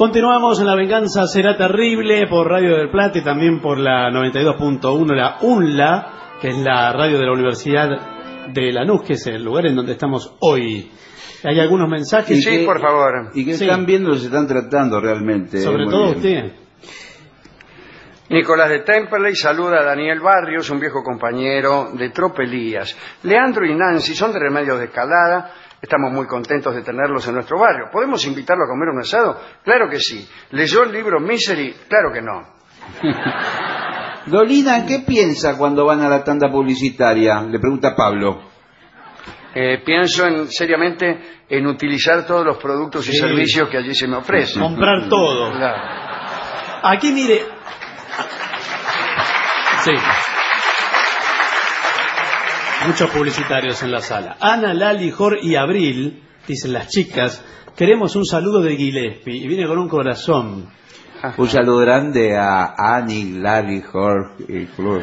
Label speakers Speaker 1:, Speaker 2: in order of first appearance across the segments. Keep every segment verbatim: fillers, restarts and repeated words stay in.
Speaker 1: Continuamos en La Venganza Será Terrible por Radio del Plata y también por la noventa y dos punto uno, la UNLA, que es la radio de la Universidad de Lanús, que es el lugar en donde estamos hoy. ¿Hay algunos mensajes?
Speaker 2: Sí, que, por favor.
Speaker 3: Y que
Speaker 1: sí.
Speaker 3: están viendo, se están tratando realmente.
Speaker 1: Sobre
Speaker 3: muy
Speaker 1: todo
Speaker 3: bien.
Speaker 1: usted.
Speaker 2: Nicolás de Temperley saluda a Daniel Barrios, un viejo compañero de tropelías. Leandro y Nancy son de Remedios de Escalada. Estamos muy contentos de tenerlos en nuestro barrio. ¿Podemos invitarlo a comer un asado? Claro que sí. ¿Leyó el libro Misery? Claro que no.
Speaker 3: Dolina, ¿qué piensa cuando van a la tanda publicitaria? Le pregunta Pablo.
Speaker 2: Eh, pienso en, seriamente en utilizar todos los productos y
Speaker 1: Sí.
Speaker 2: servicios que allí se me ofrecen.
Speaker 1: Comprar todo.
Speaker 2: Claro.
Speaker 1: Aquí, mire. Sí. Muchos publicitarios en la sala. Ana, Lali, Jor y Abril, dicen las chicas, queremos un saludo de Gillespie. Y viene con un corazón.
Speaker 3: Un saludo grande a Annie, Lali, Jorge y Flor.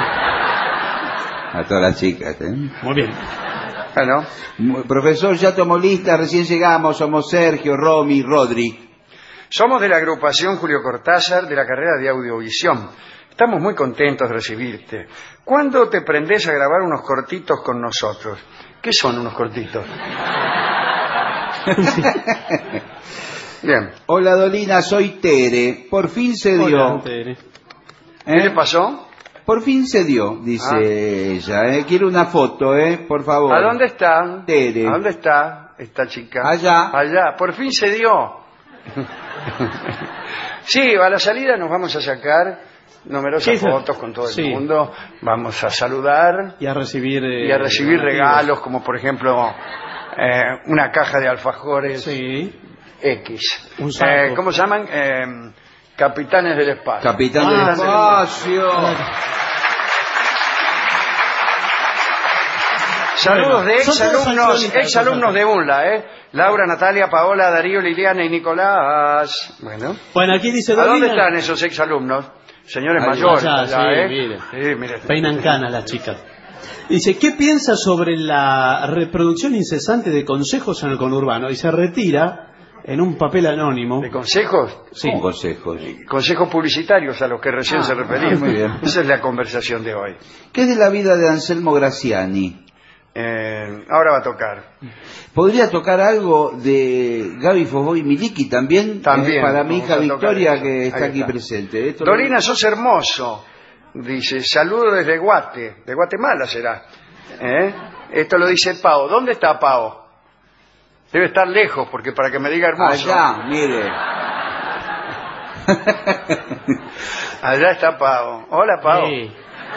Speaker 3: A todas las chicas, ¿eh?
Speaker 1: Muy bien.
Speaker 2: Bueno,
Speaker 3: Profesor, ya tomó lista, recién llegamos, somos Sergio, Romy, Rodri.
Speaker 2: somos de la agrupación Julio Cortázar de la carrera de Audiovisión. Estamos muy contentos de recibirte. ¿Cuándo te prendés a grabar unos cortitos con nosotros? ¿Qué son unos cortitos? Bien.
Speaker 3: Hola Dolina, soy Tere. Por fin se dio.
Speaker 1: Hola, Tere.
Speaker 2: ¿Qué
Speaker 3: ¿Eh?
Speaker 2: le pasó?
Speaker 3: Por fin se dio, dice
Speaker 2: Ah.
Speaker 3: ella. ¿eh? Quiero una foto, ¿eh? Por favor.
Speaker 2: ¿A dónde está?
Speaker 3: Tere.
Speaker 2: ¿A dónde está esta chica?
Speaker 3: Allá.
Speaker 2: Allá. Por fin se dio. Sí, a la salida nos vamos a sacar numerosas
Speaker 1: Sí,
Speaker 2: fotos con todo el
Speaker 1: sí.
Speaker 2: mundo. Vamos a saludar
Speaker 1: Y a recibir... eh,
Speaker 2: y a recibir
Speaker 1: donativos.
Speaker 2: regalos, como por ejemplo eh, una caja de alfajores
Speaker 1: Sí.
Speaker 2: X.
Speaker 1: Un saco.
Speaker 2: Eh, ¿Cómo se llaman? Eh, Capitanes del Espacio.
Speaker 3: Capitán
Speaker 1: Ah,
Speaker 3: del
Speaker 1: sí.
Speaker 3: espacio.
Speaker 2: Saludos de
Speaker 1: Son todos
Speaker 2: exalumnos,
Speaker 1: accionistas,
Speaker 2: exalumnos de UNLA, ¿eh? Laura, Natalia, Paola, Darío, Liliana y Nicolás. Bueno.
Speaker 1: Bueno, aquí dice
Speaker 2: ¿A dónde
Speaker 1: Dolina-
Speaker 2: están esos exalumnos? Señores
Speaker 3: Allá,
Speaker 2: mayores,
Speaker 1: allá,
Speaker 2: allá,
Speaker 1: sí,
Speaker 2: ¿eh?
Speaker 1: mire.
Speaker 2: Sí, mire.
Speaker 1: Peinan canas las chicas. Dice, ¿qué piensa sobre la reproducción incesante de consejos en el conurbano? Y se retira en un papel anónimo.
Speaker 2: ¿De consejos?
Speaker 1: Sí.
Speaker 3: Un consejo.
Speaker 2: Consejos publicitarios a los que recién
Speaker 1: Ah,
Speaker 2: se refería.
Speaker 3: muy bien.
Speaker 2: Esa es la conversación de hoy.
Speaker 3: ¿Qué es de la vida de Anselmo Graciani?
Speaker 2: Eh, ahora va a tocar.
Speaker 3: ¿Podría tocar algo de Gaby Fosboy Miliki también?
Speaker 2: También.
Speaker 3: Eh, para mi
Speaker 2: Vamos
Speaker 3: hija
Speaker 2: a tocar
Speaker 3: Victoria,
Speaker 2: eso.
Speaker 3: que está
Speaker 2: Ahí
Speaker 3: aquí
Speaker 2: está.
Speaker 3: presente. Esto
Speaker 2: Dorina, sos hermoso. Dice, saludo desde Guate. De Guatemala será. ¿Eh? Esto lo dice Pau. ¿Dónde está Pau? Debe estar lejos, porque para que me diga hermoso.
Speaker 3: Allá, mire.
Speaker 2: Allá está Pau. Hola, Pau.
Speaker 1: Sí.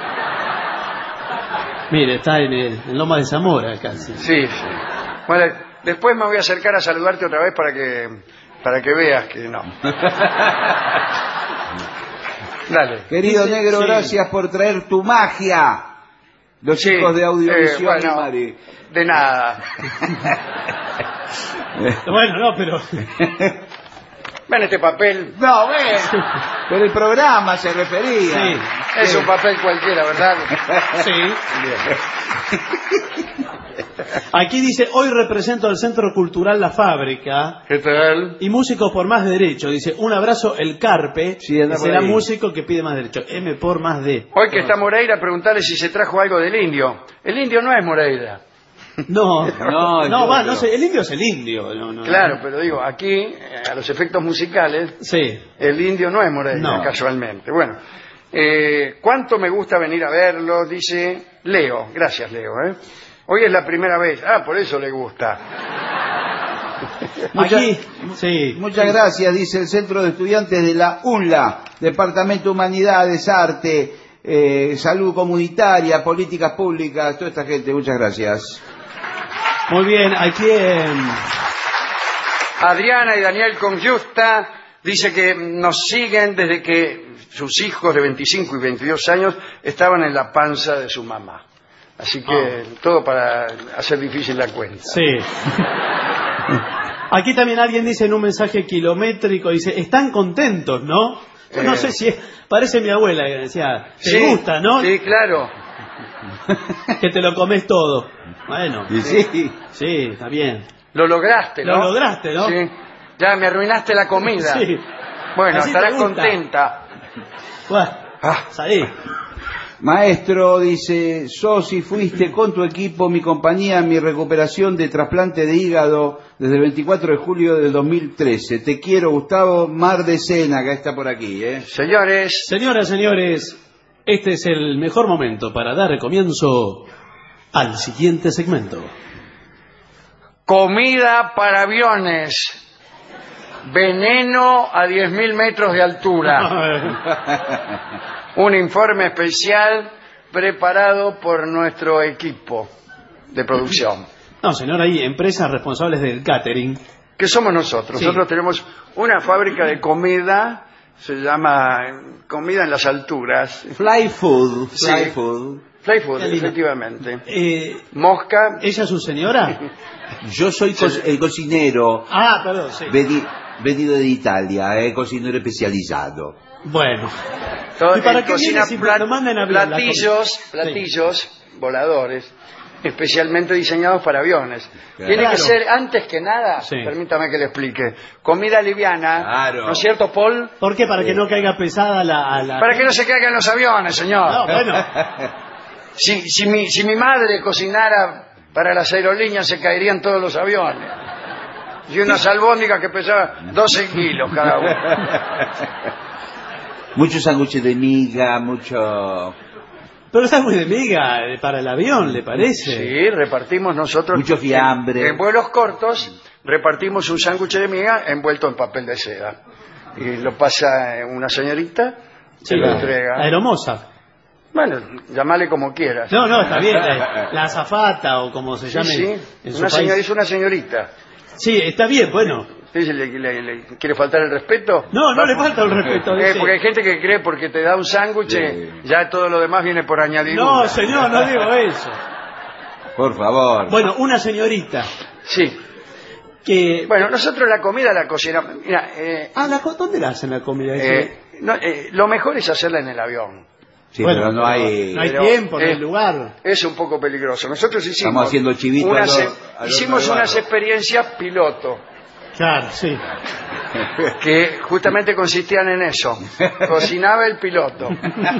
Speaker 1: Mire, está en, el, en Loma de Zamora casi.
Speaker 2: Sí, sí. Bueno, después me voy a acercar a saludarte otra vez para que para que veas que no. Dale.
Speaker 3: Querido
Speaker 1: Dice-
Speaker 3: negro,
Speaker 1: sí.
Speaker 3: gracias por traer tu magia. Los
Speaker 2: Sí,
Speaker 3: chicos de Audiovisión
Speaker 2: eh, bueno,
Speaker 3: y Mari.
Speaker 2: de nada.
Speaker 1: Bueno, no, pero...
Speaker 2: Ven este papel.
Speaker 3: No, ven. Pero el programa se refería.
Speaker 1: Sí.
Speaker 2: Es un papel cualquiera, ¿verdad?
Speaker 1: Sí. Aquí dice, hoy represento al Centro Cultural La Fábrica
Speaker 2: ¿Qué tal?
Speaker 1: y Músicos por Más Derecho. Dice, un abrazo, el Carpe,
Speaker 3: Sí, anda
Speaker 1: que
Speaker 3: por
Speaker 1: será
Speaker 3: ahí.
Speaker 1: músico que pide más derecho. M por más D.
Speaker 2: Hoy que está Moreira, preguntarle si se trajo algo del indio. El indio no es Moreira.
Speaker 1: No,
Speaker 3: No,
Speaker 1: no,
Speaker 3: yo
Speaker 1: va,
Speaker 3: no.
Speaker 1: no sé, el indio es el indio. No, no,
Speaker 2: Claro, pero digo, aquí, eh, a los efectos musicales,
Speaker 1: Sí.
Speaker 2: el indio no es Moreira,
Speaker 1: No.
Speaker 2: casualmente. Bueno, eh, ¿cuánto me gusta venir a verlo? Dice Leo. Gracias, Leo. ¿eh? Hoy es la primera vez. Ah, por eso le gusta.
Speaker 3: Muchas-
Speaker 1: Aquí, sí.
Speaker 3: Muchas gracias, dice el Centro de Estudiantes de la UNLA, Departamento de Humanidades, Arte, eh, Salud Comunitaria, Políticas Públicas, toda esta gente, muchas gracias.
Speaker 1: Muy bien, aquí en...
Speaker 2: Adriana y Daniel Conjusta dice que nos siguen desde que sus hijos de veinticinco y veintidós años estaban en la panza de su mamá. Así que todo para hacer difícil la cuenta.
Speaker 1: Sí. Aquí también alguien dice en un mensaje kilométrico, dice, están contentos, ¿no? Yo no
Speaker 2: Eh.
Speaker 1: sé si es, parece mi abuela que decía, te
Speaker 2: Sí,
Speaker 1: gusta, ¿no?
Speaker 2: Sí, claro.
Speaker 1: Que te lo comes todo. Bueno,
Speaker 3: Y sí,
Speaker 1: sí, está bien.
Speaker 2: Lo lograste, ¿no?
Speaker 1: Lo lograste, ¿no?
Speaker 2: Sí. Ya me arruinaste la comida.
Speaker 1: Sí.
Speaker 2: Bueno,
Speaker 1: Así
Speaker 2: estará
Speaker 1: te gusta.
Speaker 2: contenta.
Speaker 1: Bueno,
Speaker 2: Ah.
Speaker 1: salí.
Speaker 3: Maestro, dice, sos y fuiste con tu equipo, mi compañía, mi recuperación de trasplante de hígado desde el veinticuatro de julio del dos mil trece. Te quiero, Gustavo, Mar de Sena, que está por aquí, ¿eh?
Speaker 2: Señores,
Speaker 1: Señoras, señores, este es el mejor momento para dar comienzo al siguiente segmento.
Speaker 2: comida para aviones. Veneno a diez mil metros de altura. Un informe especial preparado por nuestro equipo de producción.
Speaker 1: No, señor, hay empresas responsables del catering.
Speaker 2: ¿Qué somos nosotros?
Speaker 1: Sí.
Speaker 2: Nosotros tenemos una fábrica de comida, se llama Comida en las Alturas.
Speaker 3: Fly Food, Fly
Speaker 2: Sí.
Speaker 3: Food.
Speaker 2: Fly Food,
Speaker 1: Qué lindo.
Speaker 2: efectivamente.
Speaker 1: Eh,
Speaker 2: Mosca.
Speaker 1: ¿Ella es su señora?
Speaker 3: Yo soy co- el cocinero
Speaker 1: Ah, perdón, sí.
Speaker 3: veni- venido de Italia, eh, cocinero especializado.
Speaker 1: Bueno.
Speaker 2: todo-
Speaker 1: ¿Y para
Speaker 2: él
Speaker 1: qué
Speaker 2: cocina
Speaker 1: viene si
Speaker 2: plat-
Speaker 1: lo mandan a avión, la
Speaker 2: platillos,
Speaker 1: comida?
Speaker 2: platillos voladores, especialmente diseñados para aviones.
Speaker 3: Claro.
Speaker 2: Tiene que ser, antes que nada,
Speaker 1: Sí.
Speaker 2: permítame que le explique, comida liviana,
Speaker 3: Claro.
Speaker 2: ¿no es cierto, Paul?
Speaker 1: ¿Por qué? Para que no caiga pesada la... la...
Speaker 2: Para que no se caigan los aviones, señor.
Speaker 1: No, bueno.
Speaker 2: Si, si, mi, si mi madre cocinara para las aerolíneas, se caerían todos los aviones. Y unas albóndigas que pesaban doce kilos cada una.
Speaker 3: Muchos sándwiches de miga, mucho...
Speaker 1: Pero está muy de miga eh, para el avión, ¿le parece?
Speaker 2: Sí, repartimos nosotros.
Speaker 3: Mucho fiambre.
Speaker 2: En, en vuelos cortos, repartimos un sándwich de miga envuelto en papel de seda. Y lo pasa una señorita, se
Speaker 1: Sí,
Speaker 2: lo
Speaker 1: la,
Speaker 2: entrega.
Speaker 1: la aeromoza.
Speaker 2: Bueno, llamale como quieras.
Speaker 1: No, no, está bien. La, la azafata o como se
Speaker 2: Sí,
Speaker 1: llame
Speaker 2: sí.
Speaker 1: en su
Speaker 2: Una
Speaker 1: país.
Speaker 2: señora, es una señorita.
Speaker 1: Sí, está bien, bueno.
Speaker 2: ¿Sí, le, le- le- ¿Quiere faltar el respeto?
Speaker 1: No, no
Speaker 2: Va-
Speaker 1: le falta el respeto.
Speaker 2: Eh,
Speaker 1: dice.
Speaker 2: porque hay gente que cree porque te da un sándwich,
Speaker 3: Sí.
Speaker 2: ya todo lo demás viene por añadidura.
Speaker 1: No, señor, no digo eso.
Speaker 3: Por favor.
Speaker 1: Bueno, una señorita
Speaker 2: Sí.
Speaker 1: que...
Speaker 2: Bueno, nosotros la comida la cocinamos. Mira, eh,
Speaker 1: Ah, la co- ¿dónde la hacen la comida?
Speaker 2: eh, no, eh, lo mejor es hacerla en el avión.
Speaker 3: Sí,
Speaker 1: Bueno,
Speaker 3: pero no hay...
Speaker 1: No hay
Speaker 2: pero,
Speaker 1: tiempo, no
Speaker 2: eh,
Speaker 1: hay lugar.
Speaker 2: Es un poco peligroso. Nosotros hicimos...
Speaker 3: Estamos haciendo chivito
Speaker 2: unas,
Speaker 3: a
Speaker 2: eh,
Speaker 3: los- a los
Speaker 2: hicimos
Speaker 3: navarros.
Speaker 2: unas experiencias piloto
Speaker 1: Claro, sí.
Speaker 2: que justamente consistían en eso. Cocinaba el piloto.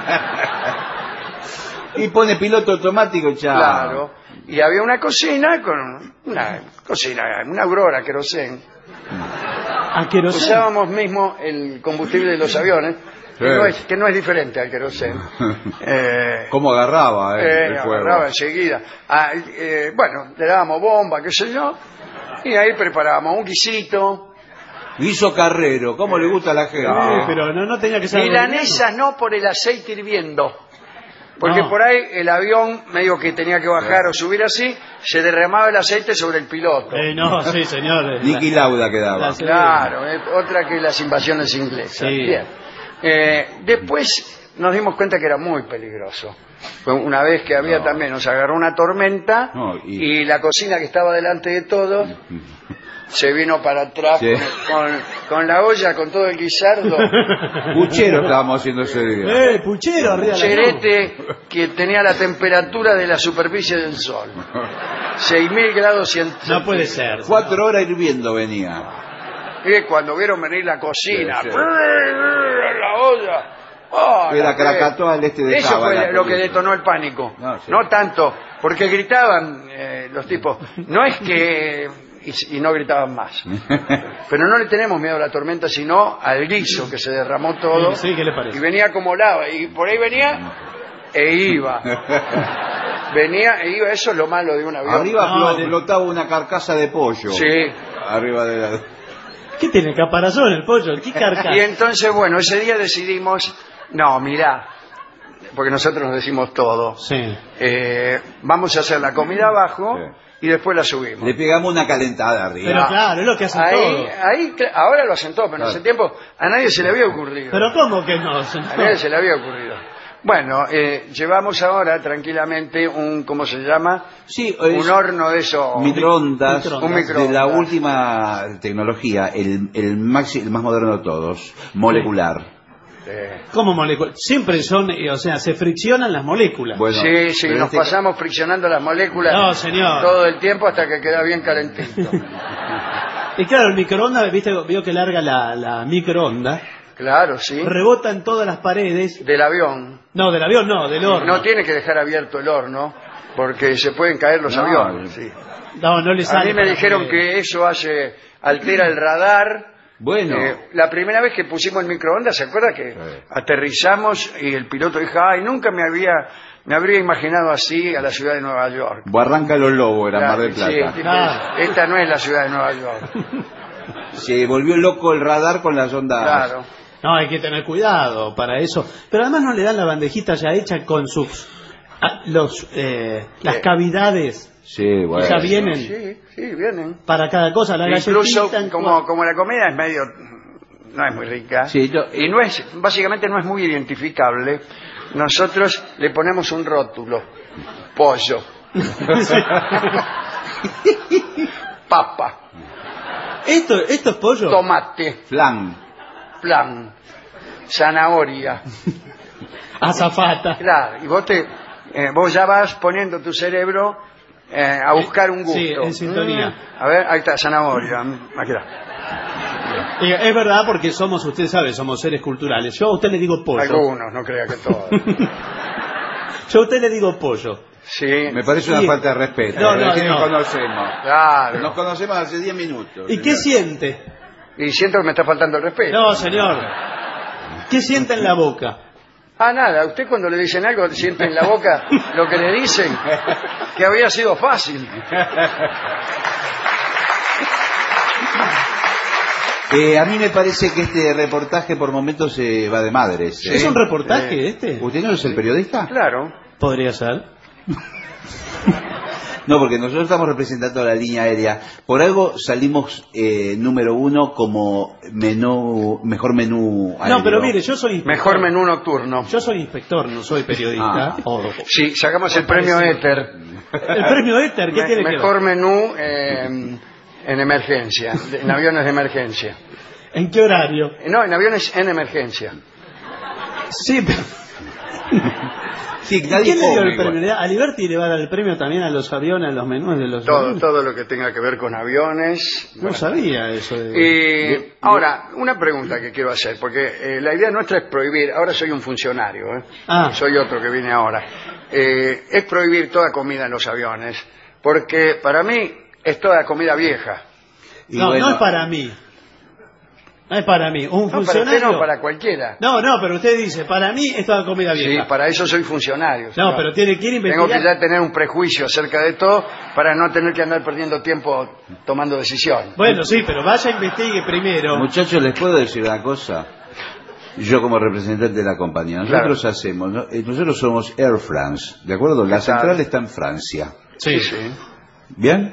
Speaker 3: Y pone piloto automático, chao.
Speaker 2: Claro. Y había una cocina con una cocina, una aurora, querosén.
Speaker 1: ¿A qué no sé?
Speaker 2: Usábamos mismo el combustible de los aviones, que,
Speaker 3: Sí.
Speaker 2: no, es, que no es diferente al querosén. Eh,
Speaker 3: ¿Cómo agarraba, eh,
Speaker 2: eh,
Speaker 3: el fuego?
Speaker 2: agarraba enseguida. Ah, eh, bueno, le dábamos bomba, qué sé yo, y ahí preparábamos un guisito.
Speaker 3: Guiso carrero, ¿cómo le gusta a la gente?
Speaker 1: Sí, pero no, no tenía que ser...
Speaker 2: Milanesa no por el aceite hirviendo. Porque
Speaker 1: No.
Speaker 2: por ahí el avión, medio que tenía que bajar o subir así, se derramaba el aceite sobre el piloto.
Speaker 1: Eh, no, sí, señor. eh,
Speaker 3: Niki
Speaker 1: la-
Speaker 3: Lauda quedaba.
Speaker 1: la-
Speaker 2: Claro, es otra que las invasiones inglesas.
Speaker 1: Sí.
Speaker 2: Bien. Eh, después nos dimos cuenta que era muy peligroso. Fue una vez que había
Speaker 3: No.
Speaker 2: también, nos agarró una tormenta
Speaker 3: No, y-
Speaker 2: y... la cocina que estaba delante de todos se vino para atrás
Speaker 3: Sí.
Speaker 2: con, con la olla, con todo el guisardo.
Speaker 3: Puchero estábamos haciendo ese día.
Speaker 1: Eh, puchero arriba de la
Speaker 2: Cherete que tenía la temperatura de la superficie del sol. seis mil grados centígrados.
Speaker 1: No puede ser.
Speaker 3: Cuatro horas hirviendo venía.
Speaker 2: Y cuando vieron venir la cocina,
Speaker 3: Sí, sí.
Speaker 2: la olla. Oh,
Speaker 3: Era
Speaker 2: la-
Speaker 3: Krakatoa al este de
Speaker 2: Eso
Speaker 3: Java,
Speaker 2: fue
Speaker 3: la
Speaker 2: lo que
Speaker 3: película.
Speaker 2: detonó el pánico.
Speaker 3: No, sí.
Speaker 2: No tanto, porque gritaban eh, los tipos. No es que... Y, y no gritaban más. Pero no le tenemos miedo a la tormenta, sino al guiso que se derramó todo.
Speaker 1: Sí, ¿qué le
Speaker 2: Y
Speaker 1: parece?
Speaker 2: venía como lava. Y por ahí venía e iba. Venía e iba. Eso es lo malo de un avión.
Speaker 3: Arriba
Speaker 1: No,
Speaker 3: flo-
Speaker 1: de-
Speaker 3: flotaba una carcasa de pollo.
Speaker 2: Sí.
Speaker 3: Arriba de la...
Speaker 1: ¿Qué tiene? ¿Caparazón el pollo? ¿Qué carcasa?
Speaker 2: Y entonces, bueno, ese día decidimos, no, mirá, porque nosotros nos decimos todo,
Speaker 1: Sí.
Speaker 2: eh, vamos a hacer la comida abajo
Speaker 3: Sí.
Speaker 2: y después la subimos.
Speaker 3: Le pegamos una calentada arriba.
Speaker 1: Pero claro, es lo que hacen
Speaker 2: Ahí,
Speaker 1: todos.
Speaker 2: ahí, cl- ahora lo hacen todo, pero en
Speaker 3: Claro.
Speaker 2: ese tiempo a nadie se le había ocurrido.
Speaker 1: Pero ¿cómo que no?
Speaker 2: A nadie se le había ocurrido. Bueno, eh, llevamos ahora tranquilamente un, ¿cómo se llama?
Speaker 3: Sí, es
Speaker 2: Un horno de eso.
Speaker 3: microondas,
Speaker 1: microondas.
Speaker 2: Un microondas.
Speaker 3: de la última tecnología, el, el, maxi- el más moderno de todos, molecular.
Speaker 2: Eh,
Speaker 1: ¿Cómo moléculas? Siempre son, eh, o sea, se friccionan las moléculas.
Speaker 3: Bueno,
Speaker 2: sí, sí,
Speaker 3: pero
Speaker 2: nos
Speaker 3: este-
Speaker 2: pasamos friccionando las moléculas
Speaker 1: No, señor.
Speaker 2: todo el tiempo hasta que queda bien calentito.
Speaker 1: Y claro, el microondas, viste, vio que larga la, la microonda.
Speaker 2: Claro, sí.
Speaker 1: Rebota en todas las paredes.
Speaker 2: Del avión.
Speaker 1: No, del avión no, del horno.
Speaker 2: No tiene que dejar abierto el horno, porque se pueden caer los
Speaker 3: No,
Speaker 2: aviones. Sí.
Speaker 1: No, no le
Speaker 2: A
Speaker 1: sale.
Speaker 2: mí me
Speaker 1: para
Speaker 2: dijeron
Speaker 1: que-
Speaker 2: que eso hace, altera el radar.
Speaker 3: Bueno.
Speaker 2: Eh, la primera vez que pusimos el microondas, ¿se acuerda que
Speaker 3: Sí.
Speaker 2: aterrizamos y el piloto dijo, ay, nunca me había me habría imaginado así a la ciudad de Nueva York?
Speaker 3: Barranca Los Lobos era Mar del
Speaker 2: Claro, sí,
Speaker 3: Plata.
Speaker 2: dijo,
Speaker 1: Ah.
Speaker 2: esta no es la ciudad de Nueva York.
Speaker 3: Se volvió loco el radar con las ondas.
Speaker 2: Claro.
Speaker 1: No, hay que tener cuidado para eso. Pero además no le dan la bandejita ya hecha con sus ah, los eh, las
Speaker 2: ¿Qué?
Speaker 1: cavidades
Speaker 3: Sí, bueno.
Speaker 1: ya vienen
Speaker 2: Sí, sí, vienen.
Speaker 1: para cada cosa. La
Speaker 2: Incluso
Speaker 1: galletita,
Speaker 2: como, como la comida es medio, no es muy rica,
Speaker 3: Sí, yo-
Speaker 2: y no es, básicamente no es muy identificable, nosotros le ponemos un rótulo: pollo, papa,
Speaker 1: Esto, esto es pollo.
Speaker 2: tomate,
Speaker 3: Flan.
Speaker 2: plan, zanahoria.
Speaker 1: Azafata.
Speaker 2: Claro, y vos te, eh, vos ya vas poniendo tu cerebro eh, a buscar un gusto.
Speaker 1: Sí, en sintonía.
Speaker 2: Mm, a ver, ahí está, zanahoria. mm, Aquí está.
Speaker 1: Y es verdad porque somos, usted sabe, somos seres culturales. Yo a usted le digo pollo.
Speaker 2: Algunos, no crea que todos.
Speaker 1: Yo a usted le digo pollo.
Speaker 2: Sí,
Speaker 3: Me parece una
Speaker 1: Sí.
Speaker 3: falta de respeto.
Speaker 1: No, no,
Speaker 3: Es que
Speaker 1: no.
Speaker 3: nos conocemos.
Speaker 2: claro.
Speaker 3: Nos conocemos hace diez minutos.
Speaker 1: ¿Y qué siente?
Speaker 2: Y siento que me está faltando el respeto.
Speaker 1: No, señor. ¿Qué siente en la boca?
Speaker 2: Ah, nada, usted cuando le dicen algo siente en la boca lo que le dicen, que había sido fácil.
Speaker 3: Eh, a mí me parece que este reportaje por momentos se va de madres. ¿eh?
Speaker 1: ¿Es un reportaje
Speaker 2: Sí.
Speaker 1: este?
Speaker 3: ¿Usted no es el periodista?
Speaker 2: Claro.
Speaker 1: Podría ser.
Speaker 3: No, porque nosotros estamos representando a la línea aérea. Por algo salimos eh, número uno como menú, mejor menú aéreo.
Speaker 1: No, pero mire, yo soy inspector.
Speaker 2: Mejor menú nocturno.
Speaker 1: Yo soy inspector, no soy periodista.
Speaker 3: Ah.
Speaker 1: O-
Speaker 2: Sí, sacamos el premio Éter.
Speaker 1: El premio Éter, ¿qué
Speaker 2: Me-
Speaker 1: tiene que
Speaker 2: mejor
Speaker 1: ver?
Speaker 2: menú eh, en emergencia, en aviones de emergencia.
Speaker 1: ¿En qué horario?
Speaker 2: No, en aviones en emergencia.
Speaker 1: Sí, pero...
Speaker 3: Sí, nadie
Speaker 1: ¿Quién le dio
Speaker 3: come
Speaker 1: el
Speaker 3: igual.
Speaker 1: premio? ¿A Liberty le va a dar el premio también a los aviones, a los menús de los
Speaker 2: Todo,
Speaker 1: aviones?
Speaker 2: todo lo que tenga que ver con aviones.
Speaker 1: No
Speaker 2: Bueno.
Speaker 1: sabía eso. De...
Speaker 2: Eh, ahora, una pregunta que quiero hacer, porque eh, la idea nuestra es prohibir, ahora soy un funcionario, ¿eh?
Speaker 1: Ah.
Speaker 2: soy otro que viene ahora, eh, es prohibir toda comida en los aviones, porque para mí es toda comida vieja.
Speaker 3: Y
Speaker 1: no,
Speaker 3: bueno,
Speaker 1: no es para mí. No es para mí. Un
Speaker 2: No, para
Speaker 1: funcionario...
Speaker 2: usted no, para cualquiera.
Speaker 1: No, no, pero usted dice, para mí es toda comida
Speaker 2: Sí,
Speaker 1: vieja.
Speaker 2: para eso soy funcionario.
Speaker 1: No, pero tiene que ir a
Speaker 2: Tengo
Speaker 1: investigar.
Speaker 2: que ya tener un prejuicio acerca de todo para no tener que andar perdiendo tiempo tomando decisiones.
Speaker 1: Bueno, sí, pero vaya, investigue primero.
Speaker 3: Muchachos, ¿les puedo decir una cosa? Yo como representante de la compañía, nosotros
Speaker 2: Claro.
Speaker 3: hacemos, ¿no? Eh, nosotros somos Air France, ¿de acuerdo? La
Speaker 2: Claro.
Speaker 3: central está en Francia.
Speaker 1: Sí,
Speaker 2: Sí.
Speaker 3: ¿Bien?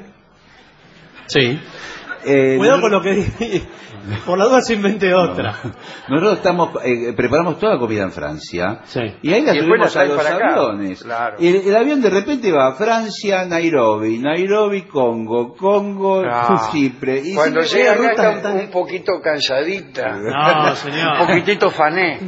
Speaker 1: sí.
Speaker 3: Eh,
Speaker 1: Cuidado
Speaker 3: nosotros-
Speaker 1: con lo que dije. Por la duda se invente otra.
Speaker 3: Nosotros estamos, eh, preparamos toda la comida en Francia.
Speaker 1: Sí.
Speaker 3: Y ahí la
Speaker 2: Y después la
Speaker 3: subimos a
Speaker 2: traen
Speaker 3: los
Speaker 2: para acá.
Speaker 3: aviones.
Speaker 2: Claro.
Speaker 3: Y el, el avión de repente va a Francia, Nairobi, Nairobi, Congo, Congo,
Speaker 2: Ah.
Speaker 3: Chipre. Y
Speaker 2: Cuando
Speaker 3: siempre-
Speaker 2: llega
Speaker 1: ruta
Speaker 2: acá está
Speaker 1: tan-
Speaker 2: un, un poquito cansadita.
Speaker 1: No, señor.
Speaker 2: Un poquitito fané.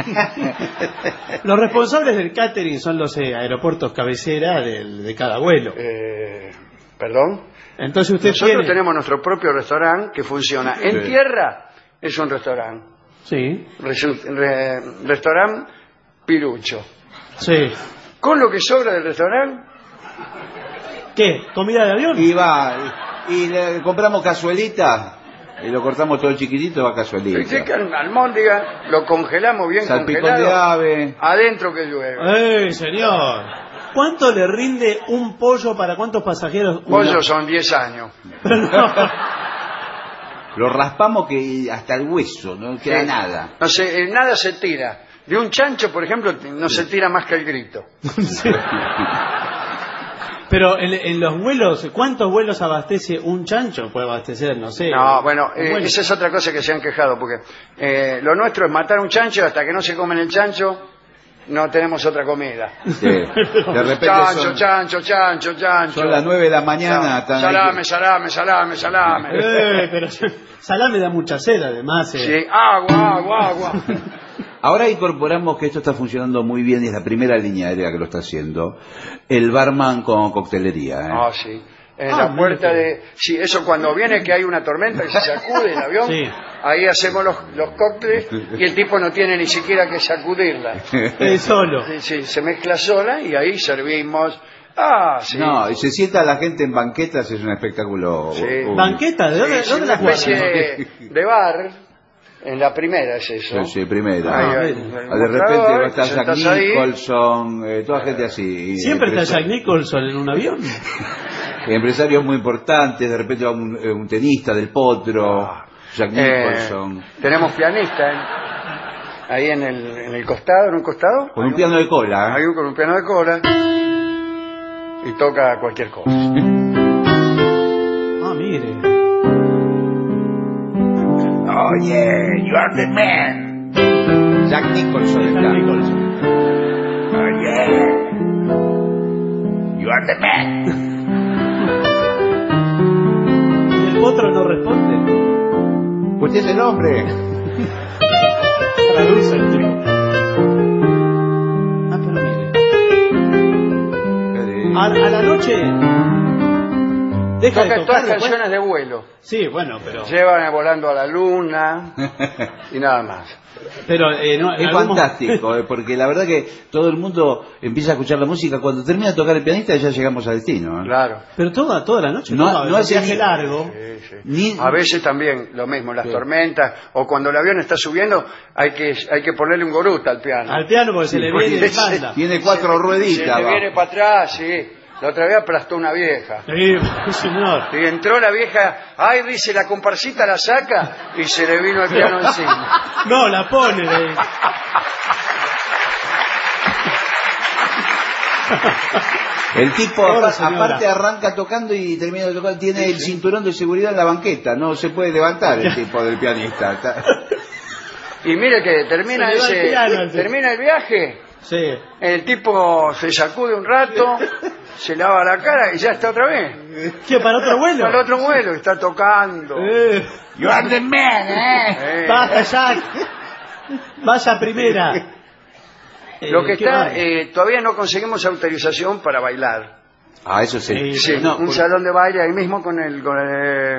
Speaker 1: Los responsables del catering son los eh, aeropuertos cabecera del- de cada vuelo.
Speaker 2: Eh, ¿Perdón?
Speaker 1: Entonces usted
Speaker 2: Nosotros
Speaker 1: tiene...
Speaker 2: tenemos nuestro propio restaurante que funciona. En
Speaker 3: Sí.
Speaker 2: tierra es un restaurante.
Speaker 1: Sí,
Speaker 2: Resu- re- restaurante Pirucho.
Speaker 1: sí.
Speaker 2: Con lo que sobra del restaurante,
Speaker 1: ¿Qué? ¿Comida de avión?
Speaker 3: Y va, y, y le compramos cazuelita, y lo cortamos todo chiquitito, va cazuelita.
Speaker 2: dice que al- almóndiga lo congelamos bien
Speaker 3: Salpicón
Speaker 2: congelado.
Speaker 3: de ave.
Speaker 2: Adentro que llueve.
Speaker 1: ¡Eh, señor! ¿Cuánto le rinde un pollo para cuántos pasajeros?
Speaker 2: Pollo
Speaker 1: Uno.
Speaker 2: son diez años.
Speaker 1: No.
Speaker 3: Lo raspamos que hasta el hueso, no queda
Speaker 2: Sí.
Speaker 3: nada.
Speaker 2: No sé, eh, nada se tira. De un chancho, por ejemplo, no se tira más que el grito.
Speaker 1: Sí. Pero en, en los vuelos, ¿cuántos vuelos abastece un chancho? Puede abastecer, no sé.
Speaker 2: No, bueno, eh,
Speaker 1: Bueno.
Speaker 2: esa es otra cosa que se han quejado, porque eh, lo nuestro es matar un chancho y hasta que no se comen el chancho, no tenemos otra comida.
Speaker 3: Sí. De repente
Speaker 2: Chancho,
Speaker 3: son,
Speaker 2: chancho, chancho, chancho.
Speaker 3: son las nueve de la mañana. están ahí
Speaker 2: Salame,
Speaker 3: que-
Speaker 2: salame, salame, salame.
Speaker 1: Eh, pero salame da mucha sed, además. eh.
Speaker 2: Sí, agua, agua, agua.
Speaker 3: Ahora incorporamos que esto está funcionando muy bien y es la primera línea aérea que lo está haciendo. El barman con coctelería. ¿eh?
Speaker 2: Ah, sí. en
Speaker 1: Ah,
Speaker 2: la puerta
Speaker 1: mire.
Speaker 2: de... Sí, eso cuando viene que hay una tormenta y se sacude el avión,
Speaker 1: Sí.
Speaker 2: ahí hacemos los, los cócteles y el tipo no tiene ni siquiera que sacudirla.
Speaker 1: Eh, solo.
Speaker 2: Sí, sí, se mezcla sola y ahí servimos... Ah, sí.
Speaker 3: No, y se sienta la gente en banquetas, es un espectáculo.
Speaker 2: Sí.
Speaker 3: único.
Speaker 1: ¿Banqueta? ¿De dónde,
Speaker 2: Sí,
Speaker 1: dónde
Speaker 2: una
Speaker 1: la jugaron?
Speaker 2: especie de, de bar, en la primera es eso.
Speaker 3: Sí, sí, primera.
Speaker 2: Ahí
Speaker 1: Ah,
Speaker 2: hay
Speaker 1: mire.
Speaker 2: un
Speaker 3: Ah, de repente
Speaker 2: mostrador,
Speaker 3: va a estar
Speaker 2: te
Speaker 3: Jack
Speaker 2: sentás ahí.
Speaker 3: Nicholson, eh, toda gente así. y
Speaker 1: ¿Siempre está
Speaker 3: empresa-
Speaker 1: Jack Nicholson en un avión?
Speaker 3: Empresarios muy importantes, de repente va un, eh, un tenista del potro,
Speaker 2: Ah.
Speaker 3: Jack
Speaker 2: Eh,
Speaker 3: Nicholson,
Speaker 2: tenemos pianista en- ahí en el, en el costado, en un costado.
Speaker 3: con
Speaker 2: hay
Speaker 3: un piano de cola.
Speaker 2: Hay un con un piano de cola y toca cualquier cosa.
Speaker 1: Ah, mire.
Speaker 3: Oh yeah, you are the man. Jack Nicholson
Speaker 1: Jack
Speaker 3: está.
Speaker 1: Nicholson.
Speaker 3: Oh yeah, you are the man.
Speaker 1: ¿Y el potro no responde?
Speaker 3: Usted es el hombre.
Speaker 1: Traduce el tipo. Ah, pero mire. A, a la noche... Deja de
Speaker 2: Toca
Speaker 1: tocar
Speaker 2: todas
Speaker 1: después.
Speaker 2: canciones de vuelo.
Speaker 1: Sí, bueno, pero...
Speaker 2: Llevan volando a la luna y nada más.
Speaker 1: Pero eh, no, en
Speaker 3: Es
Speaker 1: algún mo-
Speaker 3: fantástico, eh, porque la verdad que todo el mundo empieza a escuchar la música. Cuando termina de tocar el pianista ya llegamos al destino. ¿eh?
Speaker 2: Claro.
Speaker 1: Pero toda, toda la noche.
Speaker 3: No-
Speaker 1: toda,
Speaker 3: no
Speaker 1: el
Speaker 3: hace
Speaker 1: viaje
Speaker 3: ni-
Speaker 1: largo.
Speaker 2: Sí, sí.
Speaker 3: Ni-
Speaker 2: A veces también lo mismo, las
Speaker 3: Sí.
Speaker 2: tormentas o cuando el avión está subiendo hay que hay que ponerle un goruta al piano.
Speaker 1: Al piano porque se le
Speaker 2: porque
Speaker 1: viene de
Speaker 2: se-
Speaker 1: espalda.
Speaker 3: Tiene cuatro
Speaker 2: Se
Speaker 3: rueditas.
Speaker 2: le
Speaker 3: va.
Speaker 2: viene para atrás, sí. La otra vez aplastó una vieja.
Speaker 1: Sí, señor.
Speaker 2: Y entró la vieja, ay, dice, la comparsita la saca y se le vino el piano encima.
Speaker 1: No, la pone. le-
Speaker 3: El tipo
Speaker 1: Pobre
Speaker 3: apa-
Speaker 1: señora.
Speaker 3: aparte arranca tocando y termina de tocar, tiene el cinturón de seguridad en la banqueta, no se puede levantar el tipo del pianista. Está-
Speaker 2: Y mire que termina
Speaker 1: Se le va el
Speaker 2: ese,
Speaker 1: piano al tipo.
Speaker 2: termina el viaje,
Speaker 1: Sí.
Speaker 2: el tipo se sacude un rato, se lava la cara y ya está otra vez.
Speaker 1: ¿Qué, para otro vuelo?
Speaker 2: Para el otro vuelo, está tocando.
Speaker 1: Eh,
Speaker 3: You are the man, eh.
Speaker 2: Eh,
Speaker 1: basta, Jack. Vaya primera. Eh,
Speaker 2: Lo que
Speaker 1: ¿qué
Speaker 2: está,
Speaker 1: va?
Speaker 2: eh, todavía no conseguimos autorización para bailar.
Speaker 3: Ah, eso sí.
Speaker 1: Sí,
Speaker 2: Sí,
Speaker 3: No,
Speaker 2: un
Speaker 3: por-
Speaker 2: salón de baile ahí mismo con el... Con el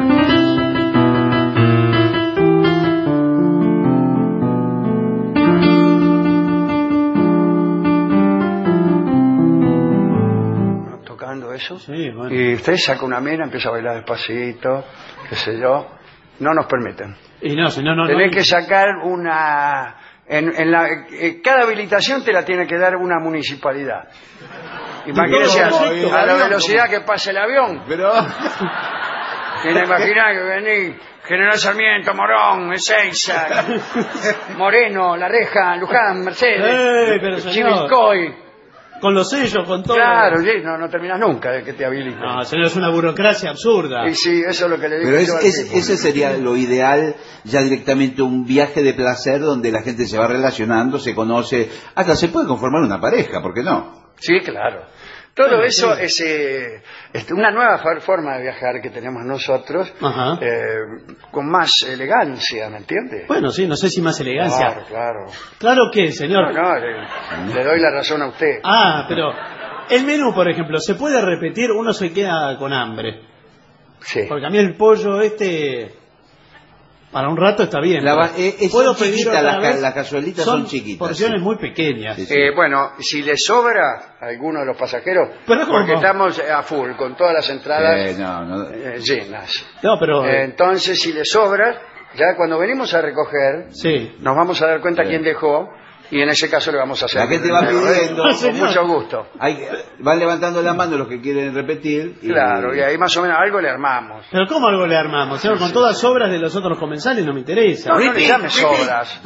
Speaker 2: tocando eso.
Speaker 1: Sí, bueno.
Speaker 2: Y usted saca una mina, empieza a bailar despacito, qué sé yo. No nos permiten.
Speaker 1: Y no, si no, no.
Speaker 2: Tenés
Speaker 1: no,
Speaker 2: que sacar una... En, en la, eh, cada habilitación te la tiene que dar una municipalidad. Imagínese a,
Speaker 3: ¿Cómo?
Speaker 2: a la velocidad que pasa el avión.
Speaker 3: Pero
Speaker 2: Tiene que imaginar que venís General Sarmiento, Morón, Ezeiza, Moreno, La Reja, Luján, Mercedes,
Speaker 1: Eh, pero señor.
Speaker 2: Chivilcoy.
Speaker 1: Con los sellos, con todo.
Speaker 2: Claro, sí, no, no terminas nunca de que te habiliten.
Speaker 1: No, señor, es una burocracia absurda.
Speaker 2: Y sí, eso es lo que le digo
Speaker 3: Pero es-
Speaker 2: yo al
Speaker 3: es-
Speaker 2: tipo.
Speaker 3: ese sería lo ideal, ya directamente un viaje de placer donde la gente se va relacionando, se conoce, hasta se puede conformar una pareja, ¿por qué no?
Speaker 2: Sí, claro. Todo
Speaker 1: Bueno,
Speaker 2: eso
Speaker 1: sí.
Speaker 2: es eh, este, una nueva for- forma de viajar que tenemos nosotros,
Speaker 1: Ajá.
Speaker 2: eh, con más elegancia, ¿me entiendes?
Speaker 1: Bueno, sí, no sé si más elegancia.
Speaker 2: Claro, claro.
Speaker 1: Claro que, señor.
Speaker 2: No, no, le, le doy la razón a usted.
Speaker 1: Ah, pero el menú, por ejemplo, ¿se puede repetir? Uno se queda con hambre.
Speaker 2: Sí.
Speaker 1: Porque a mí el pollo este, para un rato está bien.
Speaker 3: La
Speaker 1: pero
Speaker 3: va- eh, eh,
Speaker 1: ¿puedo
Speaker 3: son
Speaker 1: pedir
Speaker 3: chiquitas,
Speaker 1: otra
Speaker 3: las ca-
Speaker 1: vez?
Speaker 3: las cazuelitas son chiquitas,
Speaker 1: porciones
Speaker 3: sí.
Speaker 1: muy pequeñas.
Speaker 3: Sí, sí.
Speaker 2: Eh, bueno, si le sobra a alguno de los pasajeros,
Speaker 1: Pero ¿cómo?
Speaker 2: porque estamos a full, con todas las entradas
Speaker 3: Eh, no, no.
Speaker 2: eh, llenas.
Speaker 1: No, pero...
Speaker 2: Eh, entonces, si le sobra, ya cuando venimos a recoger,
Speaker 1: sí.
Speaker 2: nos vamos a dar cuenta
Speaker 3: Sí.
Speaker 2: quién dejó, y en ese caso le vamos a hacer.
Speaker 3: La gente va pidiendo.
Speaker 2: Con
Speaker 1: Señor.
Speaker 2: mucho gusto.
Speaker 3: Hay, van levantando la mano los que quieren repetir. Y,
Speaker 2: Claro, y ahí más o menos algo le armamos.
Speaker 1: Pero ¿cómo algo le armamos? Señor, con todas obras de los otros comensales no me interesa.
Speaker 2: No, no le llames sobras.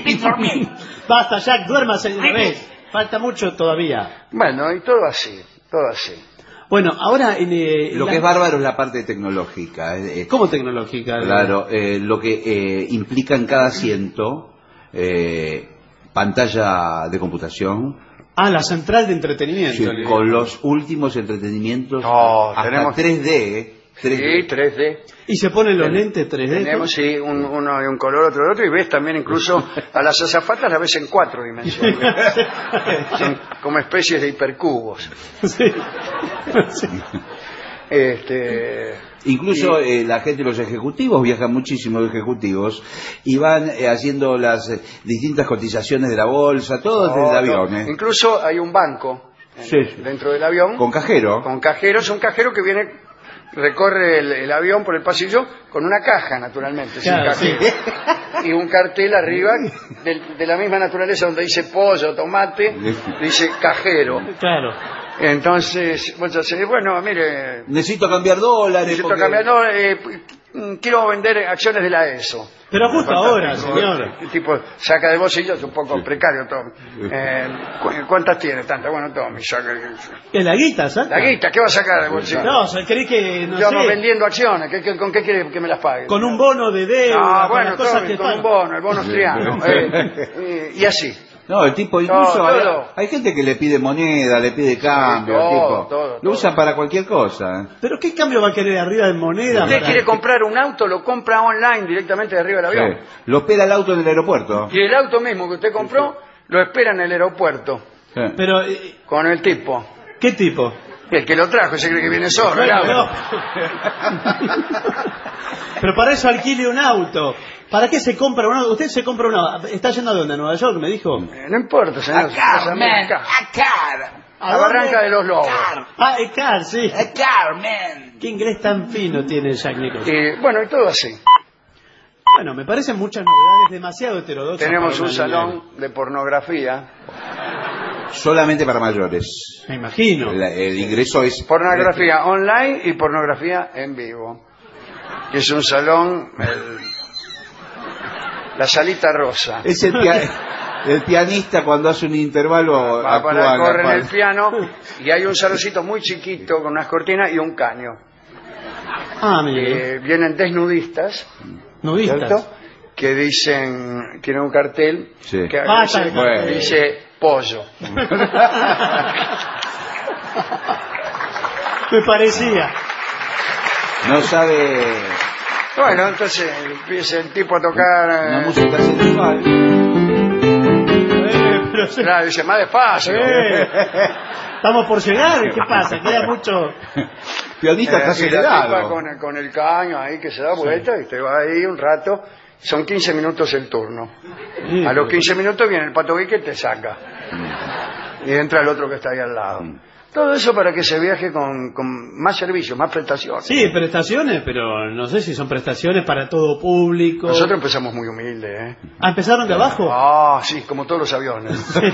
Speaker 1: Basta, Jack, duérmase de una vez. Falta mucho todavía.
Speaker 2: Bueno, y todo así, todo así.
Speaker 1: Bueno, ahora en... eh,
Speaker 3: Lo
Speaker 1: la-
Speaker 3: que es bárbaro es la parte tecnológica. eh, eh,
Speaker 1: ¿Cómo tecnológica?
Speaker 3: Claro, eh, lo que eh, implica en cada asiento eh, pantalla de computación
Speaker 1: Ah, la central de entretenimiento.
Speaker 3: sí,
Speaker 1: le-
Speaker 3: con los últimos entretenimientos
Speaker 2: No,
Speaker 3: hasta
Speaker 2: tenemos-
Speaker 3: tres D. eh, tres D.
Speaker 2: Sí, tres D.
Speaker 1: Y se ponen los lentes tres D.
Speaker 2: Tenemos sí, un- uno de un color, otro de otro, y ves también incluso a las azafatas las ves en cuatro dimensiones. Son como especies de hipercubos.
Speaker 1: Sí. Sí.
Speaker 2: Este,
Speaker 3: Incluso
Speaker 2: y,
Speaker 3: eh, la gente, los ejecutivos, viajan muchísimos ejecutivos y van eh, haciendo las eh, distintas cotizaciones de la bolsa, todo desde el avión. ¿eh?
Speaker 2: Incluso hay un banco en,
Speaker 3: Sí.
Speaker 2: dentro del avión.
Speaker 3: Con cajero.
Speaker 2: Con cajeros, un cajero que viene, recorre el, el avión por el pasillo con una caja, naturalmente,
Speaker 1: Claro,
Speaker 2: sin cajero. Sí. Y un cartel arriba de, de la misma naturaleza donde dice pollo, tomate, dice cajero.
Speaker 1: Claro.
Speaker 2: Entonces, vos decís, bueno, mire,
Speaker 3: Necesito cambiar dólares.
Speaker 2: necesito
Speaker 3: porque-
Speaker 2: cambiar, no, eh, quiero vender acciones de la ESO.
Speaker 1: Pero justo ahora,
Speaker 2: Fantástico.
Speaker 1: señor.
Speaker 2: El tipo saca del bolsillo, es un poco precario todo. Eh, ¿cu- ¿Cuántas tiene? Tantas. Bueno, tome, saca.
Speaker 1: ¿Es la guita, saca?
Speaker 2: La guita, ¿qué va a sacar del bolsillo?
Speaker 1: No, o sea, creí que, no
Speaker 2: Estamos
Speaker 1: sé,
Speaker 2: vendiendo acciones, ¿qué- qué- ¿con qué quiere que me las pague?
Speaker 1: con un bono de deuda,
Speaker 2: Ah,
Speaker 1: con
Speaker 2: bueno,
Speaker 1: las cosas
Speaker 2: tome,
Speaker 1: que
Speaker 2: con un
Speaker 1: pagan.
Speaker 2: bono, el bono triano. eh, y, y así.
Speaker 3: No, el tipo incluso
Speaker 2: Todo,
Speaker 3: hay,
Speaker 2: todo.
Speaker 3: hay gente que le pide moneda, le pide cambio,
Speaker 2: todo,
Speaker 3: el tipo.
Speaker 2: todo,
Speaker 3: lo
Speaker 2: todo.
Speaker 3: usan para cualquier cosa. ¿eh?
Speaker 1: ¿Pero qué cambio va a querer arriba de moneda?
Speaker 2: Usted
Speaker 1: para-
Speaker 2: quiere comprar un auto, lo compra online directamente de arriba del avión.
Speaker 3: Sí. Lo espera el auto en el aeropuerto.
Speaker 2: Y el auto mismo que usted compró, lo espera en el aeropuerto
Speaker 3: Sí.
Speaker 1: Pero, eh,
Speaker 2: con el tipo.
Speaker 1: ¿qué tipo?
Speaker 2: El que lo trajo, se cree que viene solo. el
Speaker 1: Bueno,
Speaker 2: auto.
Speaker 1: no. Pero para eso alquile un auto. ¿Para qué se compra un auto? Usted se compra un auto. ¿Está yendo a dónde? ¿A Nueva York? Me dijo.
Speaker 2: Eh, No importa, señor.
Speaker 4: Acá,
Speaker 2: Acá,
Speaker 4: man,
Speaker 2: acá.
Speaker 4: acá.
Speaker 2: A Barranca de los Lobos.
Speaker 1: Ah, es car, sí.
Speaker 4: Acá, man.
Speaker 1: ¿Qué inglés tan fino tiene Jack Nicholson?
Speaker 2: Y, bueno, y todo así.
Speaker 1: Bueno, me parecen muchas novedades demasiado heterodoxas.
Speaker 2: Tenemos
Speaker 1: para
Speaker 2: un
Speaker 1: una
Speaker 2: salón de pornografía.
Speaker 3: Solamente para mayores.
Speaker 1: niña. Me imagino.
Speaker 3: La- el ingreso es...
Speaker 2: Pornografía online y pornografía en vivo. Que es un salón, el- la salita rosa.
Speaker 3: Es el, pia- el pianista cuando hace un intervalo
Speaker 2: Va
Speaker 3: actúa
Speaker 2: para
Speaker 3: en la
Speaker 2: correr en el
Speaker 3: par-
Speaker 2: piano y hay un saloncito muy chiquito con unas cortinas y un caño.
Speaker 1: Ah, mire.
Speaker 2: Eh, vienen desnudistas,
Speaker 1: Nudistas.
Speaker 2: ¿cierto? Que dicen, tienen un cartel
Speaker 3: Sí.
Speaker 2: que
Speaker 1: Basta
Speaker 2: dice,
Speaker 1: de cartel.
Speaker 2: dice pollo.
Speaker 1: Me parecía.
Speaker 3: No sabe
Speaker 2: Bueno, entonces empieza el tipo a tocar.
Speaker 3: una
Speaker 2: eh,
Speaker 3: música sensual.
Speaker 1: Eh, pero se-
Speaker 2: claro, dice más despacio.
Speaker 1: Eh, Estamos por llegar. ¿Qué pasa? Queda mucho.
Speaker 3: Pianista está
Speaker 2: Eh, y la tipa
Speaker 3: acelerado.
Speaker 2: con el, con el caño ahí que se da vuelta y usted va ahí un rato. Son quince minutos el turno.
Speaker 1: Sí,
Speaker 2: A los
Speaker 1: pero-
Speaker 2: quince minutos viene el pato que te saca. Y entra el otro que está ahí al lado. Todo eso para que se viaje con, con más servicios, más prestaciones.
Speaker 1: Sí, prestaciones, pero no sé si son prestaciones para todo público.
Speaker 2: Nosotros empezamos muy humildes, ¿eh?
Speaker 1: Ah, ¿empezaron de abajo?
Speaker 2: Ah, sí, como todos los aviones. Eh,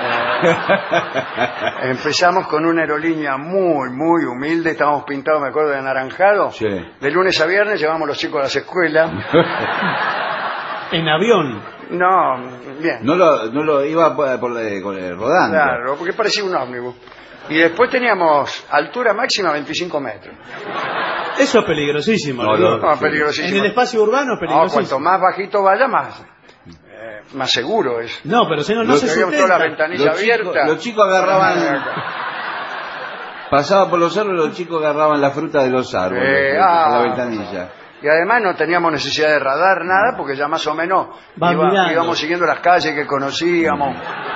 Speaker 2: empezamos con una aerolínea muy, muy humilde. Estábamos pintados, me acuerdo, de anaranjado.
Speaker 3: Sí.
Speaker 2: De lunes a viernes llevamos los chicos a las escuelas.
Speaker 1: En avión.
Speaker 2: No, bien.
Speaker 3: No lo, no lo iba por, por la- con el rodando.
Speaker 2: Claro, porque parecía un ómnibus. Y después teníamos altura máxima veinticinco metros.
Speaker 1: Eso es peligrosísimo.
Speaker 3: No,
Speaker 1: le digo.
Speaker 3: no,
Speaker 2: No, peligrosísimo.
Speaker 1: En el espacio urbano es
Speaker 2: No,
Speaker 1: peligrosísimo.
Speaker 2: cuanto más bajito vaya, más, eh, más seguro es.
Speaker 1: No, pero señor, no
Speaker 3: Lo
Speaker 1: se
Speaker 2: Teníamos toda la
Speaker 1: sustenta.
Speaker 2: ventanilla
Speaker 3: Los chicos,
Speaker 2: abierta.
Speaker 3: los chicos agarraban, pasaban por los árboles, los chicos agarraban la fruta de los árboles,
Speaker 2: Eh,
Speaker 3: por
Speaker 2: ah.
Speaker 3: la ventanilla.
Speaker 2: Y además no teníamos necesidad de radar, nada, porque ya más o menos
Speaker 1: Va
Speaker 2: iba-
Speaker 1: mirando.
Speaker 2: íbamos siguiendo las calles que conocíamos.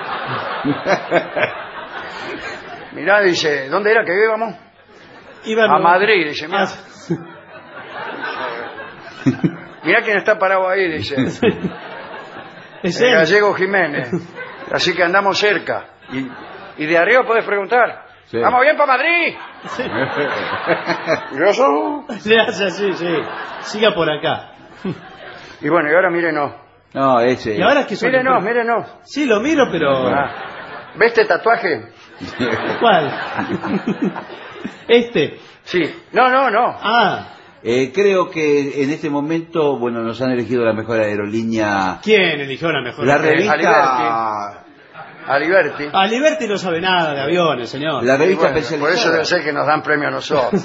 Speaker 2: Mirá, dice, ¿dónde era que íbamos?
Speaker 1: Iban-
Speaker 2: A Madrid, dice, mirá.
Speaker 1: Ah,
Speaker 2: Mirá quién está parado ahí, dice.
Speaker 1: es
Speaker 2: El
Speaker 1: él.
Speaker 2: gallego Jiménez. Así que andamos cerca. Y, y de arriba podés preguntar,
Speaker 3: Sí.
Speaker 2: ¿vamos bien para Madrid?
Speaker 1: Sí.
Speaker 2: Y yo, "Oh".
Speaker 1: Le hace así, sí. Siga por acá.
Speaker 2: Y bueno, y ahora mírenos.
Speaker 3: No, ese.
Speaker 1: ¿Y ahora qué son?
Speaker 2: Mírenos, mírenos.
Speaker 1: Sí, lo miro, pero...
Speaker 2: Ah. ¿Ves este tatuaje?
Speaker 1: ¿Cuál? Este.
Speaker 2: Sí. No, no, no.
Speaker 1: Ah,
Speaker 3: Eh, creo que en este momento, bueno, nos han elegido la mejor aerolínea.
Speaker 1: ¿quién eligió la mejor?
Speaker 3: La
Speaker 1: revista.
Speaker 3: revista.
Speaker 2: Aliberti.
Speaker 1: A Liberty no sabe nada de aviones, señor.
Speaker 3: La
Speaker 2: Y
Speaker 3: revista
Speaker 2: bueno, por eso
Speaker 3: especializada.
Speaker 2: debe ser que nos dan premio a nosotros.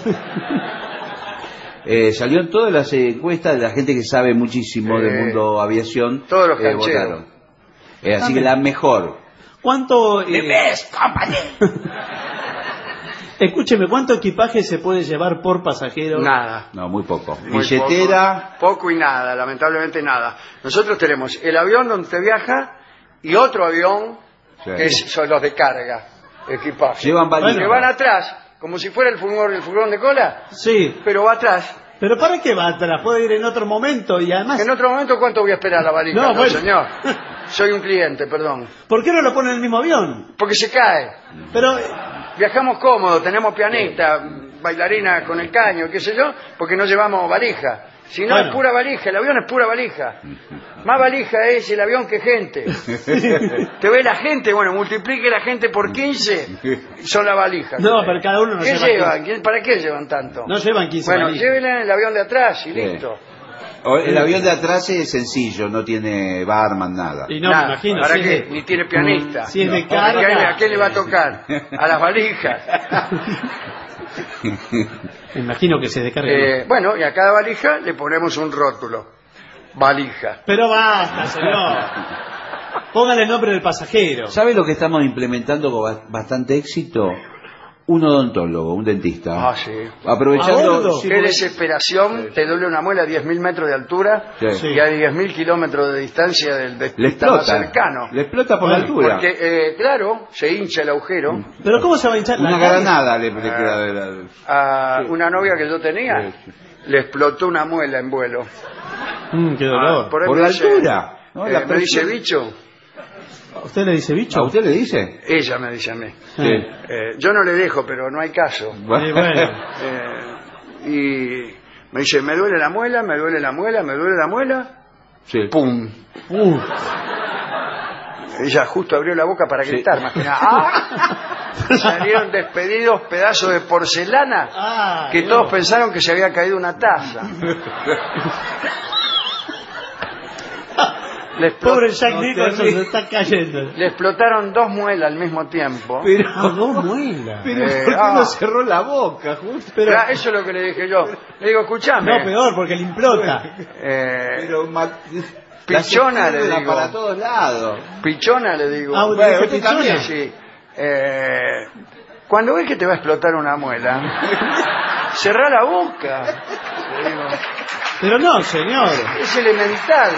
Speaker 3: Eh, salió en todas las encuestas de la gente que sabe muchísimo
Speaker 2: Sí.
Speaker 3: del mundo aviación.
Speaker 2: Todos los
Speaker 3: eh,
Speaker 2: cancheros.
Speaker 3: votaron. Eh, así que la mejor.
Speaker 1: ¿Cuánto...
Speaker 4: The
Speaker 1: eh,
Speaker 4: best company.
Speaker 1: escúcheme, ¿cuánto equipaje se puede llevar por pasajero?
Speaker 2: Nada.
Speaker 3: No, muy poco.
Speaker 2: Muy
Speaker 3: Billetera.
Speaker 2: Poco, poco y nada, lamentablemente nada. Nosotros tenemos el avión donde te viaja y otro avión
Speaker 3: Sí.
Speaker 2: que es- son los de carga, equipaje.
Speaker 3: Llevan valija.
Speaker 2: Que van atrás, como si fuera el furgón, el furgón de cola,
Speaker 1: Sí.
Speaker 2: pero va atrás.
Speaker 1: ¿Pero para qué va atrás? Puede ir en otro momento y además...
Speaker 2: En otro momento, ¿cuánto voy a esperar la valija?
Speaker 1: No, bueno.
Speaker 2: señor. Soy un cliente, perdón.
Speaker 1: ¿Por qué no lo pone en el mismo avión?
Speaker 2: Porque se cae.
Speaker 1: Pero...
Speaker 2: Viajamos cómodos, tenemos pianista, bailarina con el caño, qué sé yo, porque no llevamos valija. Si no,
Speaker 1: Bueno.
Speaker 2: es pura valija, el avión es pura valija. Más valija es el avión que gente. ¿Te ve la gente? Bueno, multiplique la gente por quince, son la valija.
Speaker 1: No, pero cada uno no
Speaker 2: ¿Qué
Speaker 1: lleva
Speaker 2: llevan? ¿Quién- ¿Para qué llevan tanto?
Speaker 1: No llevan quince
Speaker 2: Bueno,
Speaker 1: valijas.
Speaker 2: llévenla en el avión de atrás y
Speaker 3: Sí.
Speaker 2: listo.
Speaker 3: O- El avión de atrás es sencillo, no tiene barman, nada.
Speaker 1: Y no,
Speaker 2: Nada,
Speaker 1: me imagino.
Speaker 2: ¿para
Speaker 1: si
Speaker 2: qué?
Speaker 1: es de-
Speaker 2: Ni tiene pianista.
Speaker 1: Si es de
Speaker 2: No,
Speaker 1: carga.
Speaker 2: ¿a quién- ¿A quién le va a tocar? A las valijas.
Speaker 1: Me imagino que se descarga.
Speaker 2: Eh, bueno, y a cada valija le ponemos un rótulo. Valija.
Speaker 1: Pero basta, señor. Póngale el nombre del pasajero.
Speaker 3: ¿Sabe lo que estamos implementando con ba- bastante éxito? Un odontólogo, un dentista.
Speaker 2: Ah, sí.
Speaker 1: ¿A
Speaker 3: Aprovechando...
Speaker 1: bordo?
Speaker 3: sí,
Speaker 2: Qué
Speaker 3: porque-
Speaker 2: desesperación, te duele una muela a diez mil metros de altura
Speaker 3: Sí.
Speaker 1: Sí.
Speaker 2: y a diez mil kilómetros de distancia del
Speaker 3: Le
Speaker 2: dentista más
Speaker 3: explota.
Speaker 2: cercano.
Speaker 3: Le explota por la
Speaker 1: Bueno,
Speaker 3: altura.
Speaker 2: Porque, eh, claro, se hincha el agujero.
Speaker 1: Pero ¿cómo se va a hinchar la
Speaker 3: Una
Speaker 1: cara?
Speaker 3: granada le, le queda de la...
Speaker 2: A una novia que yo tenía,
Speaker 3: Sí,
Speaker 2: le explotó una muela en vuelo.
Speaker 1: Mm, qué dolor.
Speaker 2: Ah, por ahí
Speaker 3: Por
Speaker 2: me
Speaker 3: la
Speaker 2: dice,
Speaker 3: altura, ¿no?
Speaker 2: eh,
Speaker 3: La
Speaker 2: me dice
Speaker 3: presión.
Speaker 2: bicho,
Speaker 1: ¿A ¿Usted le dice bicho?
Speaker 3: ¿A usted le dice?
Speaker 2: ella me dice a mí.
Speaker 1: Sí.
Speaker 2: Eh, yo no le dejo, pero no hay caso.
Speaker 1: Sí, bueno.
Speaker 2: Eh, y me dice, me duele la muela, me duele la muela, me duele la muela.
Speaker 3: Sí.
Speaker 2: ¡Pum!
Speaker 1: Uh,
Speaker 2: Ella justo abrió la boca para
Speaker 3: Sí.
Speaker 2: gritar, más que nada. ¡Ah! Salieron despedidos pedazos de porcelana
Speaker 1: ah,
Speaker 2: que
Speaker 1: Dios.
Speaker 2: todos pensaron que se había caído una taza. Le, explo-
Speaker 1: Pobre Jack
Speaker 3: No,
Speaker 1: Nicholson
Speaker 3: terrible.
Speaker 1: se está cayendo.
Speaker 2: le explotaron dos muelas al mismo tiempo.
Speaker 3: Pero,
Speaker 1: Ah, dos muelas.
Speaker 3: pero
Speaker 2: Eh,
Speaker 3: ¿por qué
Speaker 2: ah.
Speaker 3: no cerró la boca? Justo? Pero,
Speaker 2: Ya, eso es lo que le dije yo. Le digo, escuchame.
Speaker 1: No, peor, porque le implota.
Speaker 2: eh,
Speaker 3: pero ma-
Speaker 2: Pichona,
Speaker 3: la
Speaker 2: le
Speaker 3: certeza
Speaker 2: digo.
Speaker 3: para todos lados.
Speaker 2: Pichona, le digo.
Speaker 1: Ah,
Speaker 3: Bueno,
Speaker 1: ¿le dije
Speaker 3: usted
Speaker 1: pichona?
Speaker 3: también.
Speaker 2: Sí. Eh, cuando ves que te va a explotar una muela, cerrá la boca. Le digo,
Speaker 1: Pero no, señor.
Speaker 2: es elemental.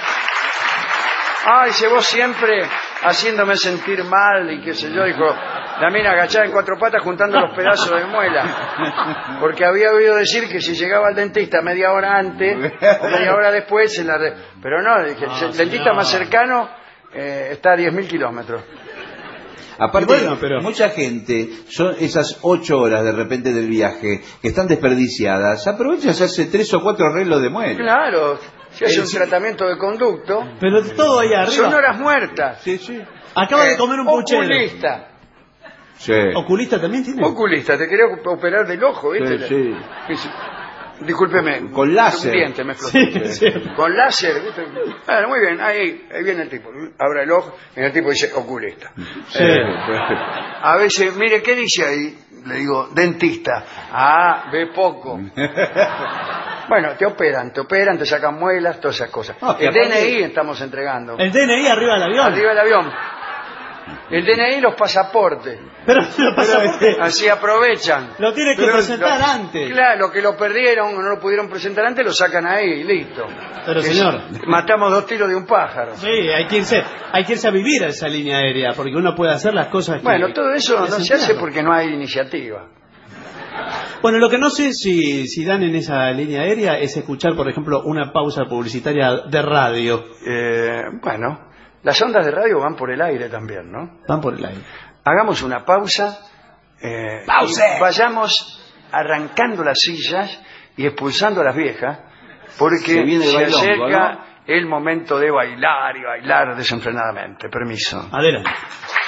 Speaker 2: Ay, se vos siempre haciéndome sentir mal y qué sé yo, dijo la mina agachada en cuatro patas juntando los pedazos de muela. Porque había oído decir que si llegaba al dentista media hora antes o media hora después se la... re- Pero no, dije,
Speaker 1: No,
Speaker 2: el dentista
Speaker 1: señor.
Speaker 2: más cercano eh, está a diez mil kilómetros.
Speaker 3: Aparte,
Speaker 1: Y bueno, pero-
Speaker 3: mucha gente, son esas ocho horas de repente del viaje que están desperdiciadas, aprovecha, se hace tres o cuatro arreglos de muela.
Speaker 2: Claro, si hace
Speaker 3: Eh,
Speaker 2: un
Speaker 3: sí.
Speaker 2: tratamiento de conducto,
Speaker 1: Pero todo ahí
Speaker 2: son
Speaker 1: arriba.
Speaker 2: horas muertas.
Speaker 3: Sí, sí.
Speaker 1: Acaba de
Speaker 2: Eh,
Speaker 1: comer un puchero.
Speaker 2: Oculista.
Speaker 3: Sí.
Speaker 1: ¿Oculista también tiene?
Speaker 2: Oculista, te quería operar del ojo, ¿viste?
Speaker 3: Sí,
Speaker 2: Sí. Discúlpeme.
Speaker 3: Con láser.
Speaker 2: Un diente me explotó.
Speaker 1: Sí, sí.
Speaker 2: Con láser, ¿viste? Bueno, muy bien, ahí, ahí viene el tipo. Abre el ojo y el tipo dice oculista.
Speaker 1: Sí.
Speaker 2: A veces, mire, ¿qué dice ahí? Le digo, dentista. Ah, ve poco. Bueno, te operan, te operan, te sacan muelas, todas esas cosas.
Speaker 3: No, que
Speaker 2: El
Speaker 3: aparte-
Speaker 2: D N I estamos entregando.
Speaker 1: El D N I arriba del avión.
Speaker 2: Arriba del avión. El D N I y los pasaportes.
Speaker 1: Pero lo pasaporte
Speaker 2: Así aprovechan.
Speaker 1: lo tiene que
Speaker 2: Pero
Speaker 1: presentar
Speaker 2: lo-
Speaker 1: antes.
Speaker 2: Claro, lo que lo perdieron o no lo pudieron presentar antes lo sacan ahí y listo.
Speaker 1: Pero
Speaker 2: Es-
Speaker 1: señor,
Speaker 2: matamos dos tiros de un pájaro.
Speaker 1: sí, hay que irse, hay que irse a vivir a esa línea aérea, porque uno puede hacer las cosas que...
Speaker 2: Bueno, todo eso no se hace
Speaker 1: desempeñado.
Speaker 2: porque no hay iniciativa.
Speaker 1: Bueno, lo que no sé si, si dan en esa línea aérea es escuchar, por ejemplo, una pausa publicitaria de radio.
Speaker 2: Eh, bueno, las ondas de radio van por el aire también, ¿no?
Speaker 1: Van por el aire.
Speaker 2: Hagamos una pausa. eh,
Speaker 4: ¡Pause!
Speaker 2: y vayamos arrancando las sillas y expulsando a las viejas, porque
Speaker 3: Se viene el
Speaker 2: se
Speaker 3: bailongo,
Speaker 2: acerca
Speaker 3: ¿no?
Speaker 2: el momento de bailar y bailar desenfrenadamente. Permiso.
Speaker 1: Adelante.